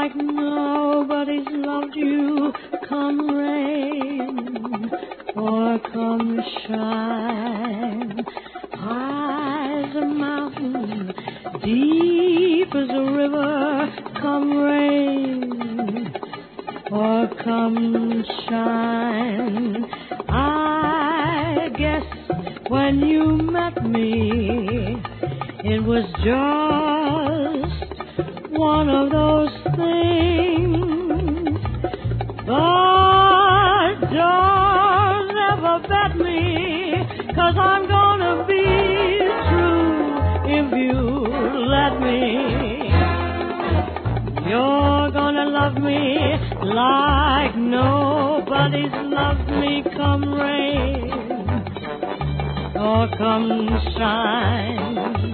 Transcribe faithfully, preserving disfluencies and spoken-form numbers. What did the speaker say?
like nobody's loved you. Come rain or come shine, high as a mountain, deep as a river. Come rain or come shine. I guess when you met me, it was just one of those things. But don't ever bet me, 'cause I'm gonna be true if you let me. You're gonna love me like nobody's loved me. Come rain or come shine.